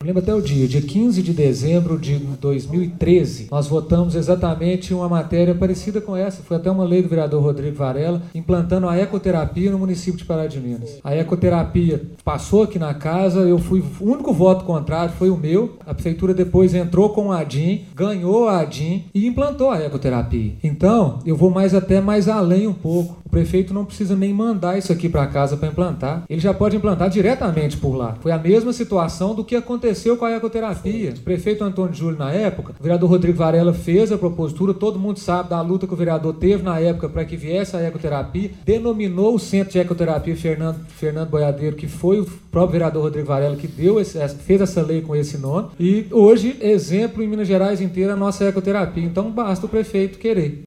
lembro até o dia 15 de dezembro de 2013, nós votamos exatamente uma matéria parecida com essa, foi até uma lei do vereador Rodrigo Varela, implantando a ecoterapia no município de Pará de Minas. A ecoterapia passou aqui na casa, o único voto contrário foi o meu, a prefeitura depois entrou com a ADIM, ganhou a ADIM e implantou a ecoterapia. Então, eu vou até mais além um pouco. O prefeito não precisa nem mandar isso aqui para casa para implantar. Ele já pode implantar diretamente por lá. Foi a mesma situação do que aconteceu com a ecoterapia. O prefeito Antônio Júlio, na época, o vereador Rodrigo Varela fez a propositura, todo mundo sabe da luta que o vereador teve na época para que viesse a ecoterapia, denominou o Centro de Ecoterapia Fernando Boiadeiro, que foi o próprio vereador Rodrigo Varela que fez essa lei com esse nome, e hoje, exemplo em Minas Gerais inteira, a nossa ecoterapia. Então, basta o prefeito querer.